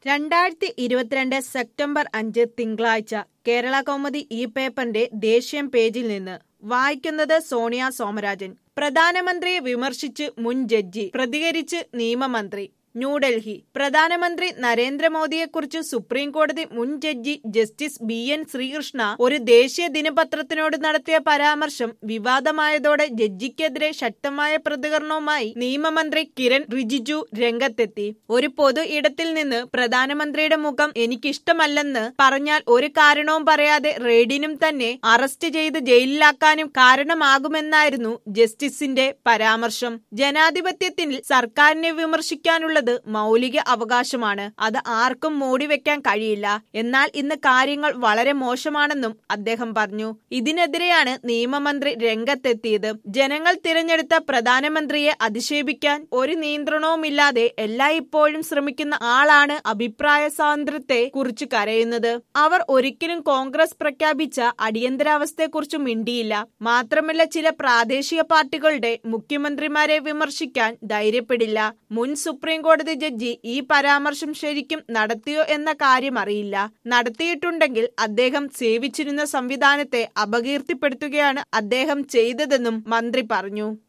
2022 September 5 തിങ്കളാഴ്ച കേരളകൗമുദി ഈ പേപ്പറിന്റെ ദേശീയം പേജിൽ നിന്ന് വായിക്കുന്നത് സോണിയ സോമരാജൻ. പ്രധാനമന്ത്രിയെ വിമർശിച്ച് മുൻ ജഡ്ജി പ്രതികരിച്ച് നിയമമന്ത്രി. ന്യൂഡൽഹി. പ്രധാനമന്ത്രി നരേന്ദ്രമോദിയെക്കുറിച്ച് സുപ്രീംകോടതി മുൻ ജഡ്ജി ജസ്റ്റിസ് BN ശ്രീകൃഷ്ണ ഒരു ദേശീയ ദിനപത്രത്തിനോട് നടത്തിയ പരാമർശം വിവാദമായതോടെ ജഡ്ജിക്കെതിരെ ശക്തമായ പ്രതികരണവുമായി നിയമമന്ത്രി കിരൺ റിജിജു രംഗത്തെത്തി. ഒരു പൊതു ഇടത്തിൽ നിന്ന് പ്രധാനമന്ത്രിയുടെ മുഖം എനിക്കിഷ്ടമല്ലെന്ന് പറഞ്ഞാൽ ഒരു കാരണവും പറയാതെ റെയ്ഡിനും തന്നെ അറസ്റ്റ് ചെയ്ത് ജയിലിലാക്കാനും കാരണമാകുമെന്നായിരുന്നു ജസ്റ്റിസിന്റെ പരാമർശം. ജനാധിപത്യത്തിൽ സർക്കാരിനെ വിമർശിക്കാനുള്ളത് മൗലിക അവകാശമാണ്. അത് ആർക്കും മൂടിവെക്കാൻ കഴിയില്ല. എന്നാൽ ഇന്ന് കാര്യങ്ങൾ വളരെ മോശമാണെന്നും അദ്ദേഹം പറഞ്ഞു. ഇതിനെതിരെയാണ് നിയമമന്ത്രി രംഗത്തെത്തിയത്. ജനങ്ങൾ തിരഞ്ഞെടുത്ത പ്രധാനമന്ത്രിയെ അധിക്ഷേപിക്കാൻ ഒരു നിയന്ത്രണവുമില്ലാതെ എല്ലായ്പ്പോഴും ശ്രമിക്കുന്ന ആളാണ് അഭിപ്രായ സ്വാതന്ത്ര്യത്തെ കുറിച്ച് കരയുന്നത്. അവർ ഒരിക്കലും കോൺഗ്രസ് പ്രഖ്യാപിച്ച അടിയന്തരാവസ്ഥയെക്കുറിച്ച് മിണ്ടിയില്ല. മാത്രമല്ല, ചില പ്രാദേശിക പാർട്ടികളുടെ മുഖ്യമന്ത്രിമാരെ വിമർശിക്കാൻ ധൈര്യപ്പെടില്ല. മുൻ സുപ്രീം കോടതി ജഡ്ജി ഈ പരാമർശം ശരിക്കും നടത്തിയോ എന്ന കാര്യം അറിയില്ല. നടത്തിയിട്ടുണ്ടെങ്കിൽ അദ്ദേഹം സേവിച്ചിരുന്ന സംവിധാനത്തെ അപകീർത്തിപ്പെടുത്തുകയാണ് അദ്ദേഹം ചെയ്തതെന്നും മന്ത്രി പറഞ്ഞു.